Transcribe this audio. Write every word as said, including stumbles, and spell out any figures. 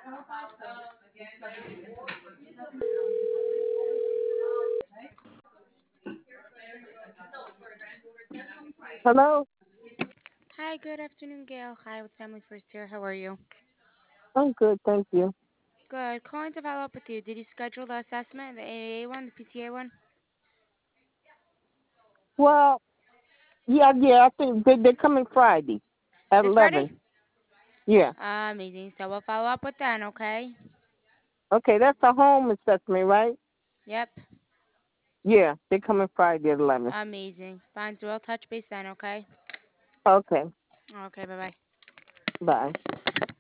Hello? Hi, good afternoon, Gail. Hi, with Family First here. How are you? I'm good, thank you. Good. Calling to follow up with you. Did you schedule the assessment, the A A one, the P T A one? Well, yeah, yeah, I think they, they're coming Friday at This Friday? eleven. Yeah. Uh, amazing. So we'll follow up with then, okay? Okay, that's a home assessment, right? Yep. Yeah, they're coming Friday at eleven. Amazing. Fine. So we'll touch base then, okay? Okay, Okay, bye bye. bye.